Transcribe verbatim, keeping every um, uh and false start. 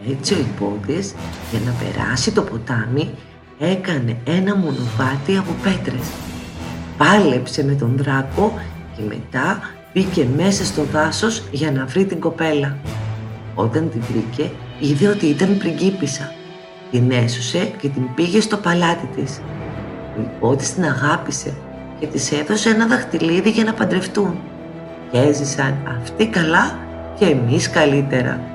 Έτσι ο υπότης, για να περάσει το ποτάμι, έκανε ένα μονοπάτι από πέτρες. Πάλεψε με τον δράκο και μετά μπήκε μέσα στο δάσος για να βρει την κοπέλα. Όταν την βρήκε, είδε ότι ήταν πριγκίπισσα. Την έσωσε και την πήγε στο παλάτι της. Ο υπότης την αγάπησε και της έδωσε ένα δαχτυλίδι για να παντρευτούν. Και έζησαν αυτοί καλά και εμείς καλύτερα.